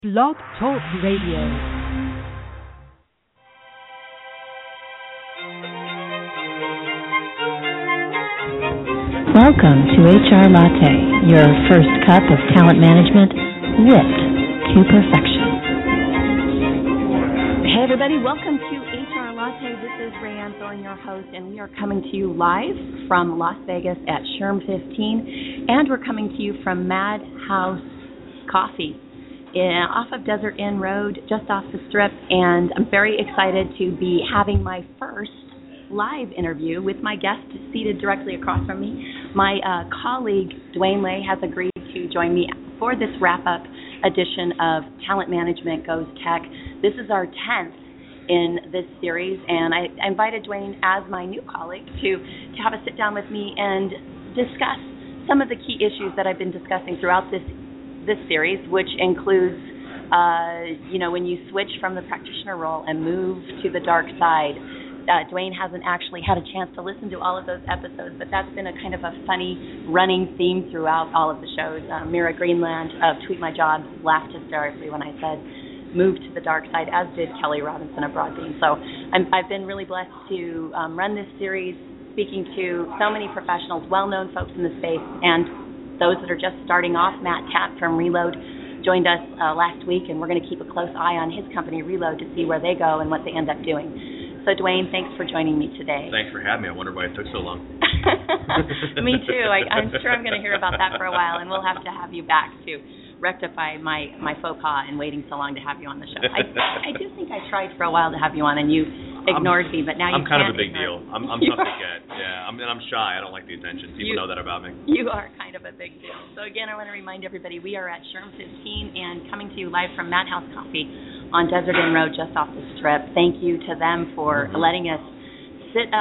Blog Talk Radio. Welcome to HR Latte, your first cup of talent management whipped to perfection. Hey everybody, welcome to HR Latte. This is Rayanne Thorne, your host, and we are coming to you live from Las Vegas at SHRM 15, and we're coming to you from Madhouse Coffee off of Desert Inn Road, just off the Strip, and I'm very excited to be having my first live interview with my guest seated directly across from me. My colleague, Dwayne Lay, has agreed to join me for this wrap-up edition of Talent Management Goes Tech. This is our 10th in this series, and I invited Dwayne as my new colleague to have a sit down with me and discuss some of the key issues that I've been discussing throughout this series, which includes, when you switch from the practitioner role and move to the dark side. Dwayne hasn't actually had a chance to listen to all of those episodes, but that's been a kind of a funny running theme throughout all of the shows. Mira Greenland of Tweet My Jobs laughed hysterically when I said move to the dark side, as did Kelly Robinson of Broadbean. So I've been really blessed to run this series, speaking to so many professionals, well-known folks in the space, and those that are just starting off. Matt Tapp from Reload joined us last week, and we're going to keep a close eye on his company, Reload, to see where they go and what they end up doing. So, Dwayne, thanks for joining me today. Thanks for having me. I wonder why it took so long. Me too. I'm sure I'm going to hear about that for a while, and we'll have to have you back to rectify my faux pas in waiting so long to have you on the show. I do think I tried for a while to have you on, and you ignored me, but now you can't. I'm kind of a big deal. I'm tough to get. Yeah, I'm shy. I don't like the attention. People know that about me. You are kind of a big deal. So, again, I want to remind everybody we are at SHRM 15 and coming to you live from Madhouse Coffee on Desert Inn Road, just off the Strip. Thank you to them for letting us sit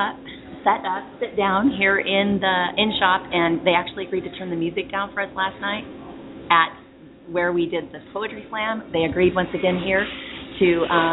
down here in the shop, and they actually agreed to turn the music down for us last night at where we did the poetry slam. They agreed once again here to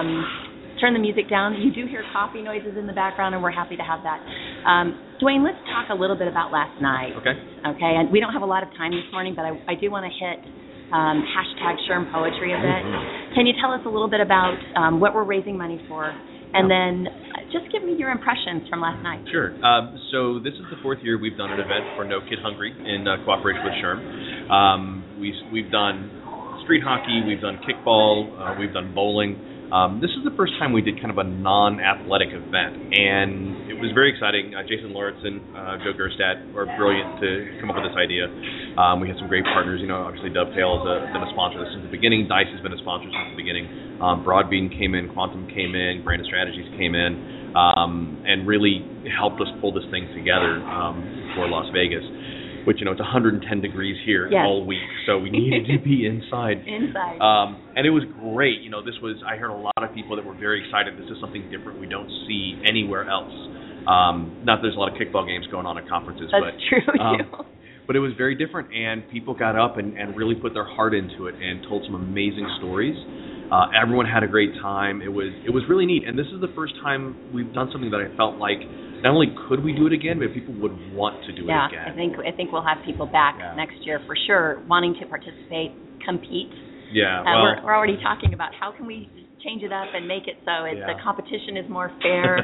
turn the music down. You do hear coffee noises in the background, and we're happy to have that. Dwayne, let's talk a little bit about last night. Okay, and we don't have a lot of time this morning, but I do want to hit hashtag SHRM Poetry a bit. Can you tell us a little bit about what we're raising money for, and then just give me your impressions from last night? Sure. So this is the fourth year we've done an event for No Kid Hungry in cooperation with SHRM. We've done street hockey, we've done kickball, we've done bowling. This is the first time we did kind of a non-athletic event, and it was very exciting. Jason Lauritsen, Joe Gerstadt were brilliant to come up with this idea. We had some great partners. Obviously Dovetail has been a sponsor since the beginning. Dice has been a sponsor since the beginning. Broadbean came in, Quantum came in, Brandon Strategies came in, and really helped us pull this thing together for Las Vegas. Which, it's 110 degrees here all week, so we needed to be inside. And it was great. I heard a lot of people that were very excited. This is something different we don't see anywhere else. Not that there's a lot of kickball games going on at conferences. That's true, But it was very different, and people got up and really put their heart into it and told some amazing stories. Everyone had a great time. It was really neat, and this is the first time we've done something that I felt like not only could we do it again, but people would want to do it again. I think we'll have people back next year for sure, wanting to participate, compete. Yeah, we're already talking about how can we change it up and make it so the competition is more fair.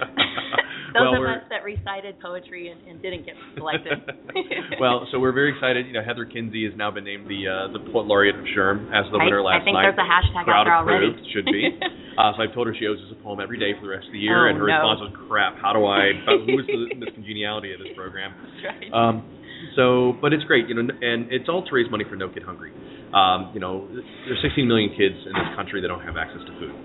Those of us that recited poetry and didn't get selected. So we're very excited. Heather Kinsey has now been named the Poet Laureate of SHRM as the winner last night. I think there's a hashtag out there already. Should be. So I've told her she owes us a poem every day for the rest of the year, and her response was, crap, who is the Miss Congeniality of this program? That's right. But it's great, and it's all to raise money for No Kid Hungry. There's 16 million kids in this country that don't have access to food.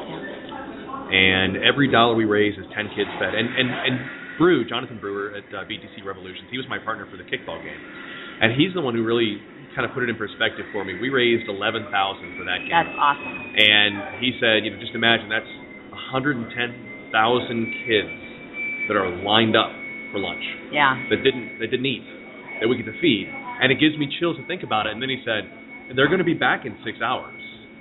And every dollar we raise is 10 kids fed. And Jonathan Brewer at BTC Revolutions, he was my partner for the kickball game. And he's the one who really kind of put it in perspective for me. We raised $11,000 for that game. That's awesome. And he said, just imagine that's 110,000 kids that are lined up for lunch. Yeah. That didn't eat, that we get to feed. And it gives me chills to think about it. And then he said, they're going to be back in 6 hours.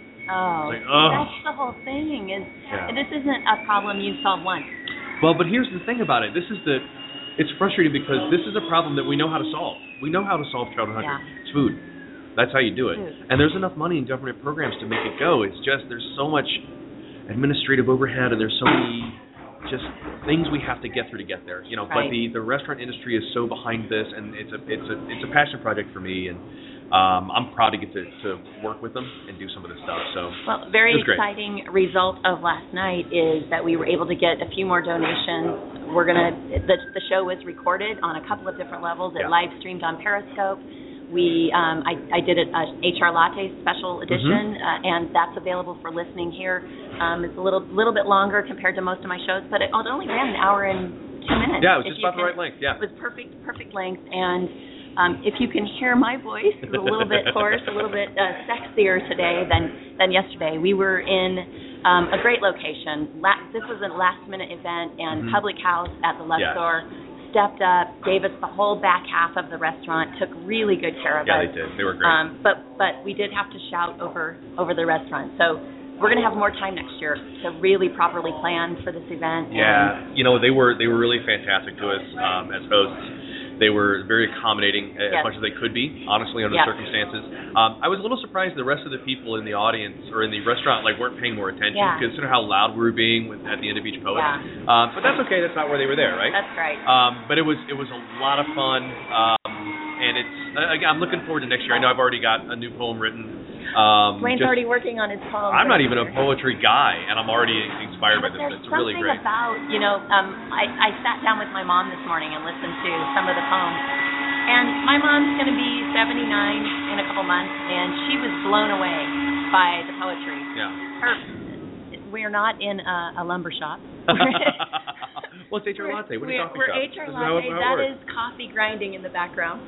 That's the whole thing. This isn't a problem you solve once. Well, but here's the thing about it. It's frustrating because this is a problem that we know how to solve. We know how to solve childhood hunger. It's food. That's how you do it. And there's enough money in government programs to make it go. It's just there's so much administrative overhead, and there's so many just things we have to get through to get there. You know, right. But the restaurant industry is so behind this, and it's a passion project for me, and I'm proud to get to work with them and do some of this stuff. So, well, very exciting result of last night is that we were able to get a few more donations. The show was recorded on a couple of different levels. It live streamed on Periscope. I did an HR Latte special edition, and that's available for listening here. It's a little bit longer compared to most of my shows, but it only ran an hour and 2 minutes. Yeah, it was just about the right length. Yeah, it was perfect length. And if you can hear my voice, it's a little bit hoarse, a little bit sexier today than yesterday. We were in a great location. This was a last-minute event, and Public House at the Luxor stepped up, gave us the whole back half of the restaurant, took really good care of us. Yeah, they did. They were great. But we did have to shout over the restaurant. So we're going to have more time next year to really properly plan for this event. Yeah, they were really fantastic to us as hosts. They were very accommodating as much as they could be, honestly, under the circumstances. I was a little surprised the rest of the people in the audience or in the restaurant weren't paying more attention, considering how loud we were being at the end of each poet. Yeah. But that's okay. That's not where they were there, right? That's right. But it was a lot of fun, and again, I'm looking forward to next year. I know I've already got a new poem written. Dwayne's already working on his poem. I'm not even a poetry guy, and I'm already inspired by this. It's really great. There's something about, I sat down with my mom this morning and listened to some of the poems. And my mom's going to be 79 in a couple months, and she was blown away by the poetry. Yeah. We're not in a lumber shop. Well, it's HR Latte. What is coffee We're shop? HR Latte. That is coffee grinding in the background.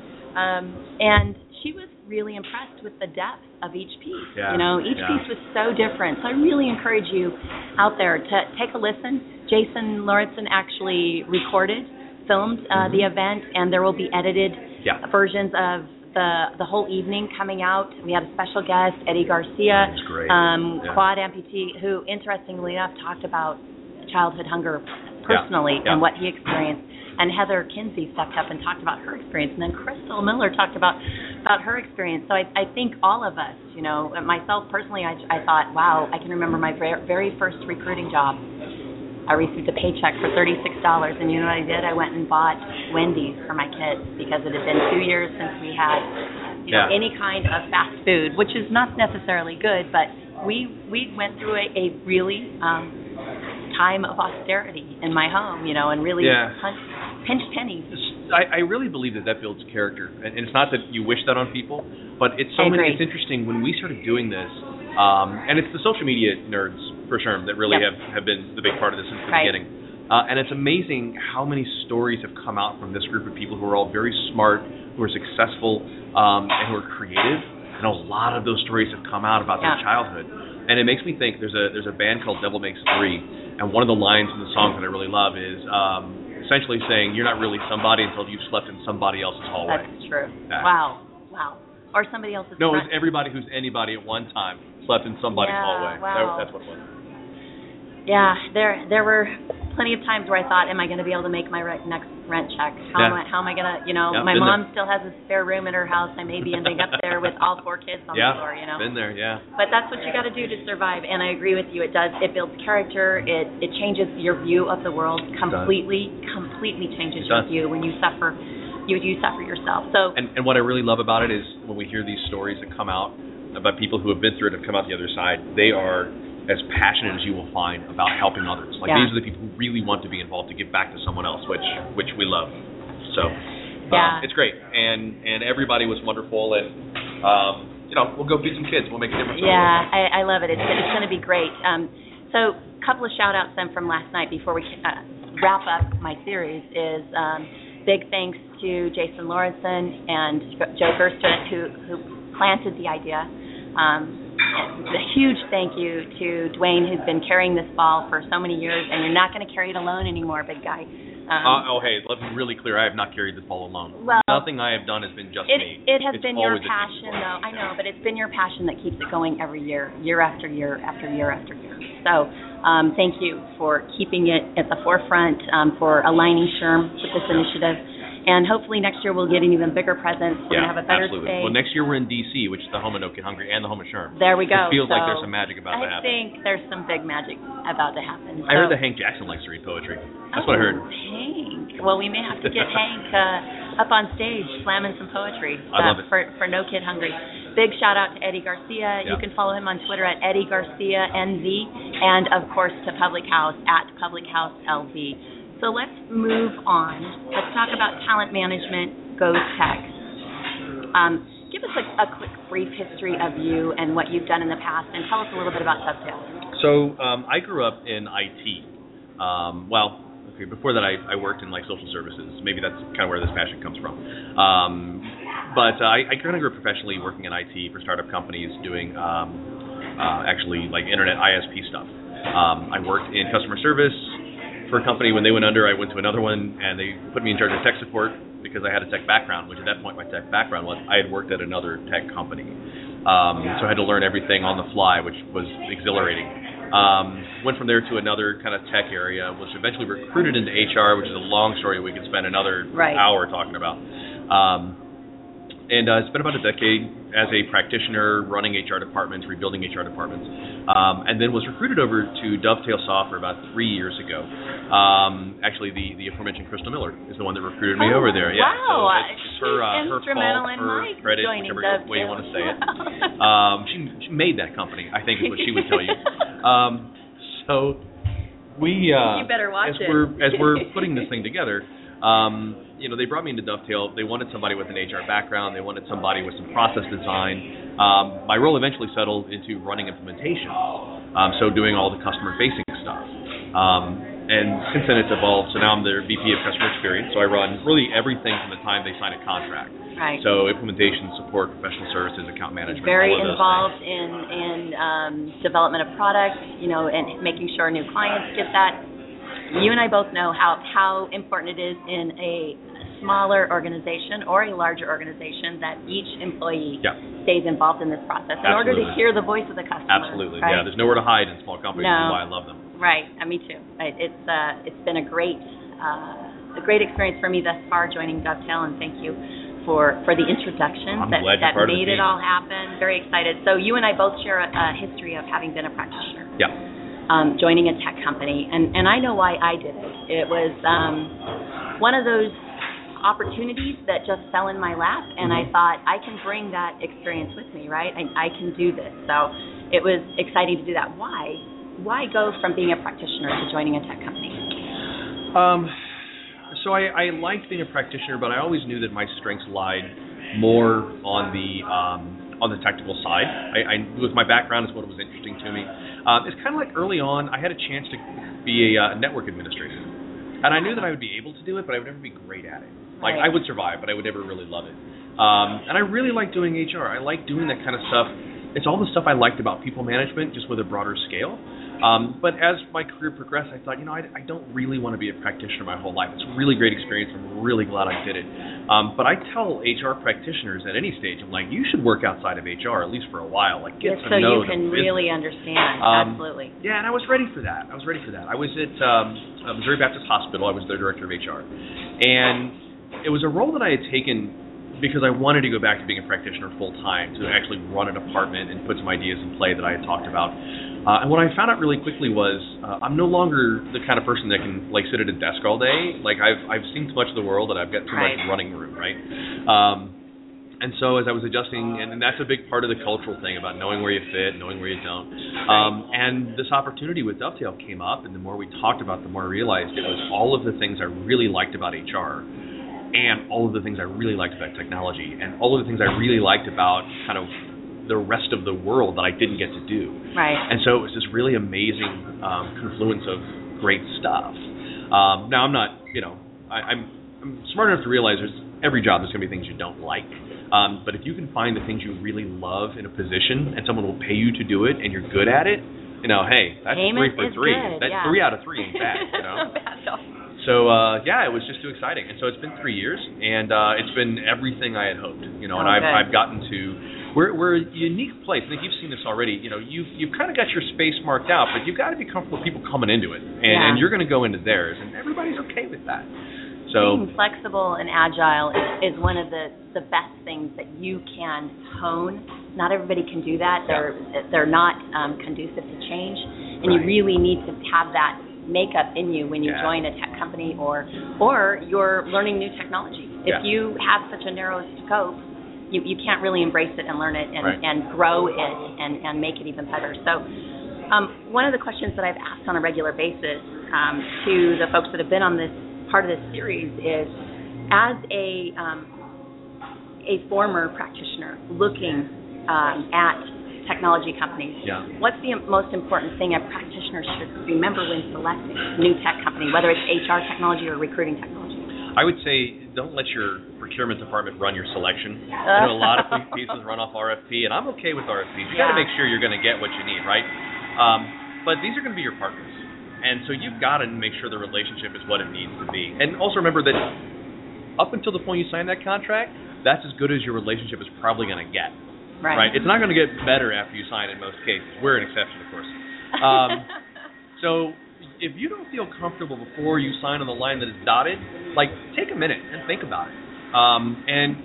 And she was really impressed with the depth of each piece. Yeah. Each piece was so different. So I really encourage you out there to take a listen. Jason Lauritsen actually filmed the event, and there will be edited versions of the whole evening coming out. We had a special guest, Eddie Garcia, That's great. quad amputee, who interestingly enough talked about childhood hunger personally and what he experienced. And Heather Kinsey stepped up and talked about her experience. And then Crystal Miller talked about her experience. So I think all of us, myself personally, I thought, wow, I can remember my very first recruiting job. I received a paycheck for $36. And you know what I did? I went and bought Wendy's for my kids because it had been 2 years since we had any kind of fast food, which is not necessarily good. But we went through a really time of austerity in my home, and really pinch pennies. I really believe that builds character, and it's not that you wish that on people, but it's it's interesting when we started doing this, and it's the social media nerds for sure that really have been the big part of this since the beginning. And it's amazing how many stories have come out from this group of people who are all very smart, who are successful, and who are creative, and a lot of those stories have come out about their childhood. And it makes me think there's a band called Devil Makes Three, and one of the lines in the song that I really love is essentially saying you're not really somebody until you've slept in somebody else's hallway. That's true. Wow. Or somebody else's. No, it's everybody who's anybody at one time slept in somebody's hallway. Wow. That's what it was. Yeah, there were plenty of times where I thought, am I going to be able to make my next rent check? How am I going to, my mom still has a spare room in her house. I may be ending up there with all 4 kids on the floor, been there, But that's what you got to do to survive, and I agree with you. It builds character. It changes your view of the world completely changes your view when you suffer. You suffer yourself. So. And what I really love about it is when we hear these stories that come out about people who have been through it and have come out the other side, they are as passionate as you will find about helping others. These are the people who really want to be involved to give back to someone else, which we love. So it's great, and everybody was wonderful, and we'll go feed some kids. We'll make a difference. Yeah, I love it. It's going to be great. So a couple of shout outs then from last night before we wrap up my series is big thanks to Jason Lauritsen and Joe Gerstrat who planted the idea. A huge thank you to Dwayne, who's been carrying this ball for so many years, and you're not going to carry it alone anymore, big guy. Hey, let's be really clear. I have not carried this ball alone. Well, nothing I have done has been just me. It has been your passion, though. I know, but it's been your passion that keeps it going every year after year after year after year. So thank you for keeping it at the forefront, for aligning SHRM with this initiative. And hopefully next year we'll get an even bigger presence. We're going to have a better absolutely. space. Well, next year we're in D.C., which is the home of No Kid Hungry and the home of SHRM. There we go. It feels like there's some magic about I that. think there's some big magic about to happen. I heard that Hank Jackson likes to read poetry. That's what I heard. Hank. Well, we may have to get Hank up on stage slamming some poetry I love it. for No Kid Hungry. Big shout out to Eddie Garcia. Yeah. You can follow him on Twitter at Eddie Garcia NZ, and of course to Public House at Public House LV. So let's move on. Let's talk about talent management, GoTech. Give us a quick brief history of you and what you've done in the past, and tell us a little bit about Dovetail. So I grew up in IT. Before that I worked in like social services. Maybe that's kind of where this passion comes from. But I kind of grew up professionally working in IT for startup companies, doing actually like internet ISP stuff. I worked in customer service for a company. When they went under, I went to another one, and they put me in charge of tech support because I had a tech background, which at that point my tech background was I had worked at another tech company. So I had to learn everything on the fly, which was exhilarating. Went from there to another kind of tech area, was eventually recruited into HR, which is a long story we could spend another hour talking about. And spent about a decade as a practitioner running HR departments, rebuilding HR departments, and then was recruited over to Dovetail Software about 3 years ago. Actually, the aforementioned Crystal Miller is the one that recruited me over there. Yeah, wow. So it's her instrumental fault, in her my credit, joining whichever way you want to say it. She made that company, I think is what she would tell you. So we you better watch as we're putting this thing together. They brought me into Dovetail. They wanted somebody with an HR background. They wanted somebody with some process design. My role eventually settled into running implementations, so doing all the customer-facing stuff. And since then it's evolved, so now I'm their VP of Customer Experience, so I run really everything from the time they sign a contract. Right. So implementation, support, professional services, account management, very all of those involved things. in development of products, and making sure new clients get that. You and I both know how important it is in a smaller organization or a larger organization that each employee stays involved in this process in order to hear the voice of the customer. Absolutely. Right? Yeah, there's nowhere to hide in small companies. That's why I love them. Right. Me too. It's been a great experience for me thus far joining Dovetail, and thank you for the introduction that made it all happen. Very excited. So you and I both share a history of having been a practitioner. Yeah. Joining a tech company, and I know why I did it. It was one of those opportunities that just fell in my lap, and I thought I can bring that experience with me, right? I can do this. So it was exciting to do that. Why go from being a practitioner to joining a tech company? So I liked being a practitioner, but I always knew that my strengths lied more on the technical side. With my background is what was interesting to me. It's kind of like early on, I had a chance to be a network administrator. And I knew that I would be able to do it, but I would never be great at it. Like, I would survive, but I would never really love it. And I really like doing HR. I like doing that kind of stuff. It's all the stuff I liked about people management, just with a broader scale. But as my career progressed, I thought, I don't really want to be a practitioner my whole life. It's a really great experience. I'm really glad I did it. But I tell HR practitioners at any stage, I'm like, you should work outside of HR, at least for a while. Like, get to know the so you can really understand. Absolutely. Yeah, and I was ready for that. I was at Missouri Baptist Hospital. I was their director of HR. And it was a role that I had taken because I wanted to go back to being a practitioner full time, to actually run a department and put some ideas in play that I had talked about. And what I found out really quickly was I'm no longer the kind of person that can sit at a desk all day. Like I've seen too much of the world and I've got too much running room, right? And so as I was adjusting, and that's a big part of the cultural thing about knowing where you fit, knowing where you don't. And this opportunity with Dovetail came up, and the more we talked about it, the more I realized it was all of the things I really liked about HR, and all of the things I really liked about technology, and all of the things I really liked about kind of the rest of the world that I didn't get to do. Right. And so it was this really amazing confluence of great stuff. Now I'm not, I'm smart enough to realize every job there's going to be things you don't like. But if you can find the things you really love in a position and someone will pay you to do it and you're good at it, hey, that's Payment 3 for 3. Good, That's 3 out of 3 ain't bad, So, it was just too exciting. And so it's been 3 years, and it's been everything I had hoped, and I've gotten to, we're a unique place. I think you've seen this already. You've kind of got your space marked out, but you've got to be comfortable with people coming into it, and you're going to go into theirs, and everybody's okay with that. So being flexible and agile is one of the best things that you can hone. Not everybody can do that. They're not conducive to change, and you really need to have that makeup in you when you join a tech company or you're learning new technology. If you have such a narrow scope, you can't really embrace it and learn it and grow it and make it even better. So one of the questions that I've asked on a regular basis to the folks that have been on this part of this series is, as a former practitioner looking at technology companies, what's the most important thing a practitioner should remember when selecting a new tech company, whether it's HR technology or recruiting technology? I would say don't let your procurement department run your selection. I know a lot of pieces run off RFP, and I'm okay with RFPs. You got to make sure you're going to get what you need, right? But these are going to be your partners. And so you've got to make sure the relationship is what it needs to be. And also remember that up until the point you sign that contract, that's as good as your relationship is probably going to get. Right? It's not going to get better after you sign in most cases. We're an exception, of course. So if you don't feel comfortable before you sign on the line that is dotted, take a minute and think about it. And,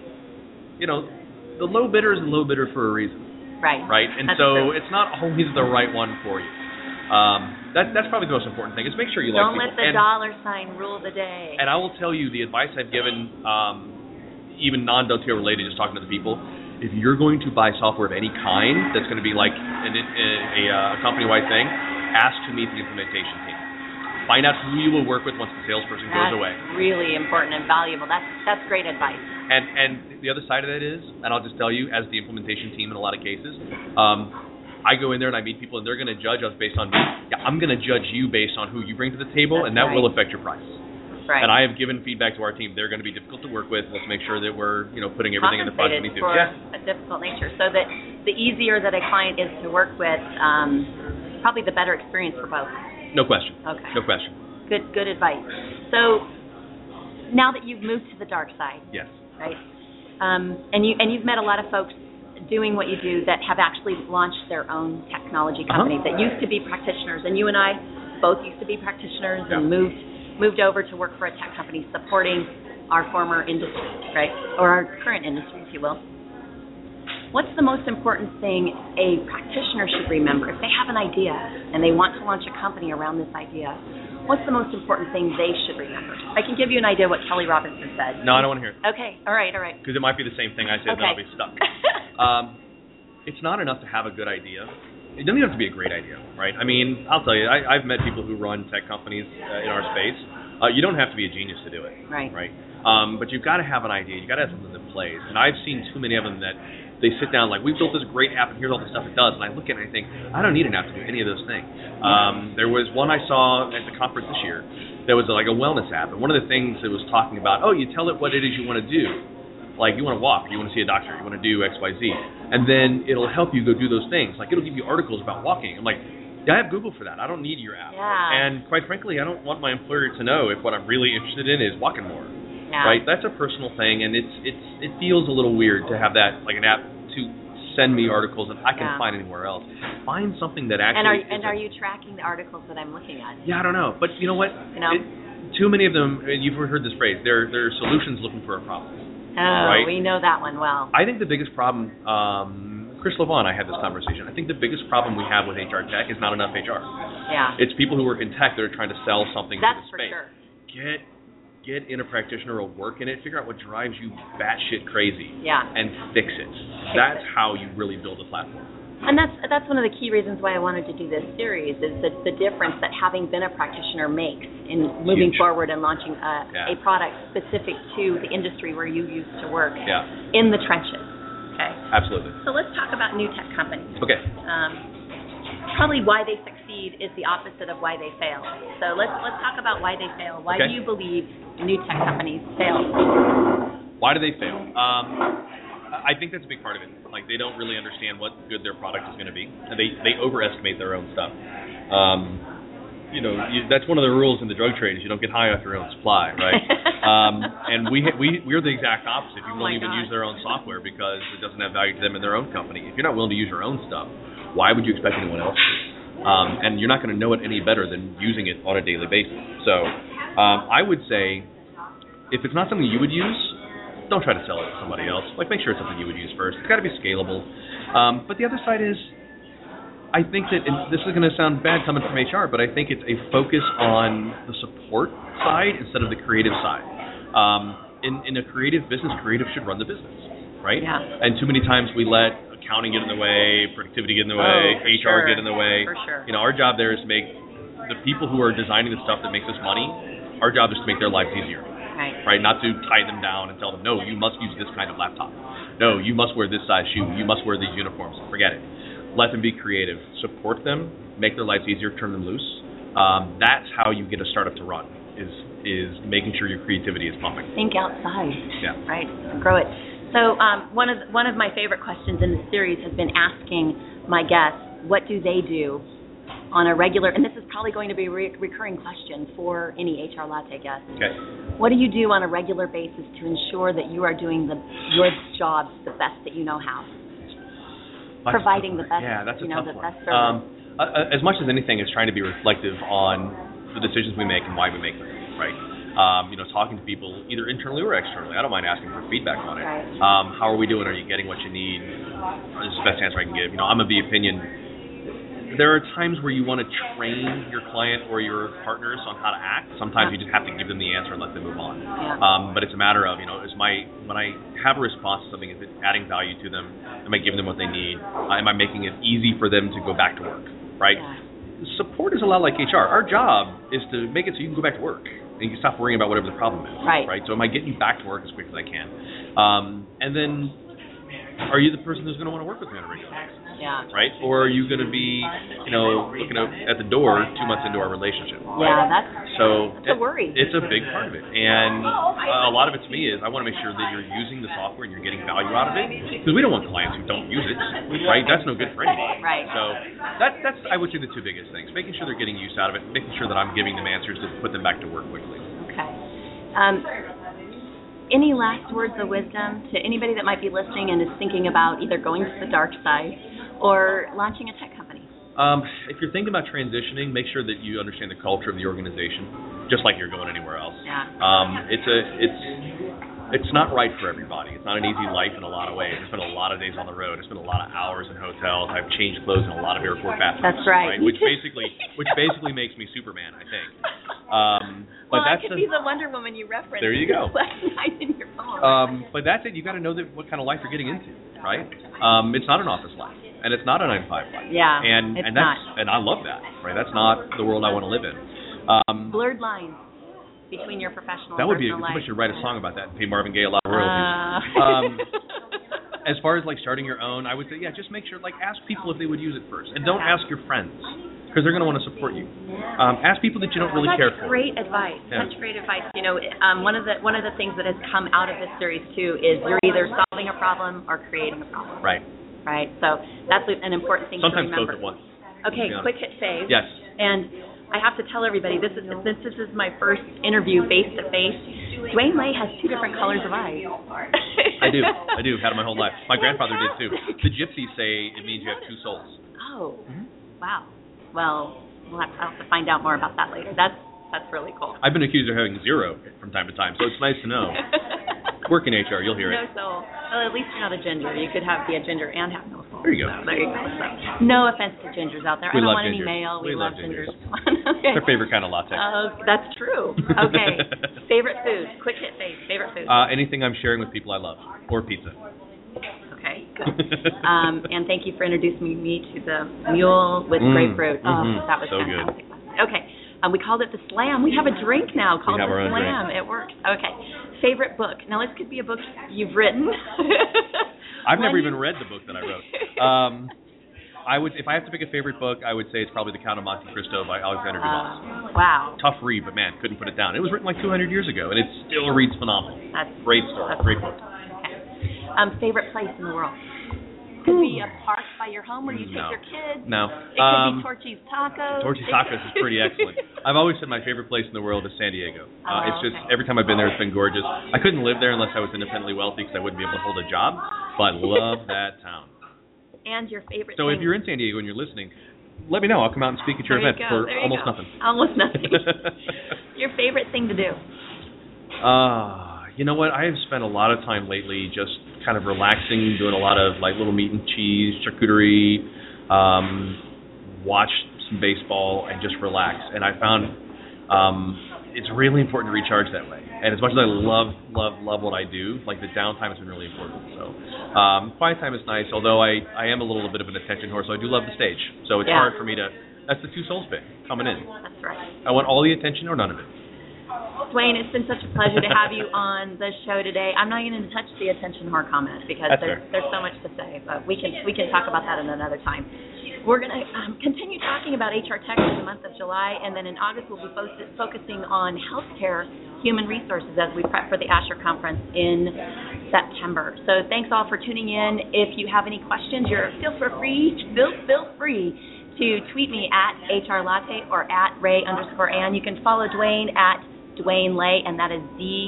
the low bidder is a low bidder for a reason. Right? And that's so true. It's not always the right one for you. That's probably the most important thing, is make sure you like people. Don't let the dollar sign rule the day. And I will tell you, the advice I've given, even non-Dotair related, just talking to the people, if you're going to buy software of any kind that's going to be like a company-wide thing, ask to meet the implementation team. Find out who you will work with once the salesperson goes away. That's really important and valuable. That's great advice. And the other side of that is, and I'll just tell you, as the implementation team in a lot of cases, I go in there and I meet people, and they're going to judge us based on me. I'm going to judge you based on who you bring to the table, and that will affect your price. Right. And I have given feedback to our team. They're going to be difficult to work with. Let's make sure that we're, putting everything in the project we need to. For a difficult nature, so that the easier that a client is to work with, probably the better experience for both. No question. Okay. No question. Good advice. So now that you've moved to the dark side, yes, right, and you've met a lot of folks doing what you do that have actually launched their own technology companies that used to be practitioners, and you and I both used to be practitioners and moved over to work for a tech company supporting our former industry, right, or our current industry, if you will. What's the most important thing a practitioner should remember if they have an idea and they want to launch a company around this idea? What's the most important thing they should remember? I can give you an idea what Kelly Robinson said. No, I don't want to hear it. Okay, all right. Because it might be the same thing I said, and then I'll be stuck. It's not enough to have a good idea. It doesn't even have to be a great idea, right? I mean, I'll tell you, I've met people who run tech companies in our space. You don't have to be a genius to do it, right? But you've got to have an idea. You've got to have something that plays. And I've seen too many of them that they sit down like, we've built this great app, and here's all the stuff it does. And I look at it and I think, I don't need an app to do any of those things. There was one I saw at the conference this year that was like a wellness app. And one of the things it was talking about, you tell it what it is you want to do. Like, you want to walk, you want to see a doctor, you want to do X, Y, Z. And then it'll help you go do those things. Like, it'll give you articles about walking. I'm like, I have Google for that. I don't need your app. Yeah. And quite frankly, I don't want my employer to know if what I'm really interested in is walking more. Yeah. Right? That's a personal thing, and it feels a little weird to have that, like an app to send me articles that I can find anywhere else. Find something that actually... And are you tracking the articles that I'm looking at? Yeah, I don't know. But you know what? Too many of them, you've heard this phrase, they're solutions looking for a problem. Oh, right? We know that one well. I think the biggest problem, Chris Levon, I had this conversation. I think the biggest problem we have with HR tech is not enough HR. Yeah. It's people who work in tech that are trying to sell something to the space. That's for sure. Get in a practitioner or work in it. Figure out what drives you batshit crazy. Yeah. And fix it. That's how you really build a platform. And that's one of the key reasons why I wanted to do this series, is the difference that having been a practitioner makes in moving forward and launching a product specific to the industry where you used to work in the trenches. Okay. Absolutely. So let's talk about new tech companies. Okay. Probably why they succeed is the opposite of why they fail. So let's talk about why they fail. Why do you believe new tech companies fail? Why do they fail? I think that's a big part of it. Like, they don't really understand what good their product is going to be, and they overestimate their own stuff. That's one of the rules in the drug trade is you don't get high off your own supply, right? And we're the exact opposite. People won't even use their own software because it doesn't have value to them in their own company. If you're not willing to use your own stuff, why would you expect anyone else to? And you're not going to know it any better than using it on a daily basis. So I would say if it's not something you would use, don't try to sell it to somebody else. Like, make sure it's something you would use first. It's got to be scalable. But the other side is, I think that, and this is going to sound bad coming from HR, but I think it's a focus on the support side instead of the creative side. In a creative business, creative should run the business, right? Yeah. And too many times we let accounting get in the way, productivity get in the way, HR get in the way. For sure. You know, our job there is to make the people who are designing the stuff that makes us money, our job is to make their lives easier. Right? Not to tie them down and tell them, no, you must use this kind of laptop. No, you must wear this size shoe. You must wear these uniforms. Forget it. Let them be creative. Support them. Make their lives easier. Turn them loose. That's how you get a startup to run, is making sure your creativity is pumping. Think outside. Yeah. Right? Grow it. So one of my favorite questions in the series has been asking my guests, what do they do on a regular, and this is probably going to be a recurring question for any HR Latte guest. Okay. What do you do on a regular basis to ensure that you are doing your jobs the best that you know how? Providing the best, that's a tough the one. best service. As much as anything, is trying to be reflective on the decisions we make and why we make them, right? Talking to people either internally or externally. I don't mind asking for feedback on it. Right. How are we doing? Are you getting what you need? This is the best answer I can give. I'm of the opinion, there are times where you want to train your client or your partners on how to act. Sometimes you just have to give them the answer and let them move on. Yeah. But it's a matter of, when I have a response to something, is it adding value to them? Am I giving them what they need? Am I making it easy for them to go back to work, right? Yeah. Support is a lot like HR. Our job is to make it so you can go back to work and you can stop worrying about whatever the problem is. Right. So am I getting you back to work as quick as I can? And then, are you the person who's going to want to work with me on a regular basis? Yeah. Right? Or are you going to be, looking at the door 2 months into our relationship? Yeah, that's a worry. It's a big part of it. And a lot of it to me is I want to make sure that you're using the software and you're getting value out of it. Because we don't want clients who don't use it, right? That's no good for anybody. Right. So that's I would say, the two biggest things. Making sure they're getting use out of it, making sure that I'm giving them answers to put them back to work quickly. Okay. Any last words of wisdom to anybody that might be listening and is thinking about either going to the dark side or launching a tech company? If you're thinking about transitioning, make sure that you understand the culture of the organization, just like you're going anywhere else. Yeah. It's not right for everybody. It's not an easy life in a lot of ways. I spent a lot of days on the road. I spent a lot of hours in hotels. I've changed clothes in a lot of airport bathrooms. That's right. Which basically makes me Superman, I think. Well, I could be the Wonder Woman you referenced. There you go. Last night in your phone. But that's it. You got to know what kind of life you're getting into, right? It's not an office life, and it's not a 9 to 5 life. Yeah. And it's that's not. and I love that. Right. That's not the world I want to live in. Blurred lines between your professional that and would be. personal life. Somebody should write a song about that and pay Marvin Gaye a lot of royalties. As far as starting your own, I would say, just make sure ask people if they would use it first, and don't ask your friends because they're going to want to support you. Ask people that you don't really care for. Great advice. Yeah. Such great advice. One of the things that has come out of this series too is you're either solving a problem or creating a problem. Right. Right. So that's an important thing Sometimes to remember. both at once. Okay. Quick hit save. Yes. And I have to tell everybody this is my first interview face to face. Dwayne Lay has 2 different colors of eyes. I do. Had it my whole life. My grandfather did too. The gypsies say it means you have 2 souls. Oh. Mm-hmm. Wow. Well, I'll have to find out more about that later. That's really cool. I've been accused of having 0 from time to time, so it's nice to know. Work in HR, you'll hear it. No soul. Well, at least you're not a ginger. You could be a ginger and have no soul. There you go. So, there you go. So, no offense to gingers out there. We I don't love want gingers. any male. We love gingers. It's Okay. their favorite kind of latte. That's true. Okay. Favorite food. Quick hit face. Favorite food. Anything I'm sharing with people I love. Or pizza. Okay, good. And thank you for introducing me to the mule with grapefruit. That was so fantastic. Good. Okay. We called it the Slam. We have a drink now called the Slam. It works. Okay. Favorite book. Now, this could be a book you've written. I've never even read the book that I wrote. If I have to pick a favorite book, I would say it's probably The Count of Monte Cristo by Alexander Dumas. Wow. Tough read, but man, couldn't put it down. It was written 200 years ago, and it still reads phenomenal. That's great story. Great book. Okay. Favorite place in the world? Could be a park by your home where you take your kids. No. It could be Torchy's Tacos. Torchy's Tacos is pretty excellent. I've always said my favorite place in the world is San Diego. It's just, every time I've been there, it's been gorgeous. I couldn't live there unless I was independently wealthy because I wouldn't be able to hold a job, but I love that town. And your favorite So thing. if you're in San Diego and you're listening, let me know. I'll come out and speak at your event for almost nothing. Almost nothing. Your favorite thing to do? You know what? I have spent a lot of time lately just kind of relaxing, doing a lot of like little meat and cheese, charcuterie, watch some baseball, and just relax. And I found it's really important to recharge that way. And as much as I love what I do, like the downtime has been really important. So quiet time is nice, although I am a little bit of an attention whore, so I do love the stage. So it's hard for me to, that's the Two Souls bit coming in. That's right. I want all the attention or none of it. Dwayne, it's been such a pleasure to have you on the show today. I'm not going to touch the attention whore comment because there's so much to say, but we can talk about that in another time. We're going to continue talking about HR Tech in the month of July, and then in August we'll be focusing on healthcare human resources as we prep for the Asher Conference in September. So thanks all for tuning in. If you have any questions, feel free to tweet me at HR Latte or at Ray_Ann. You can follow Dwayne at Dwayne Lay, and that is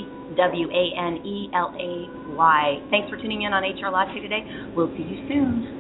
DWANELAY. Thanks for tuning in on HR Latte today. We'll see you soon.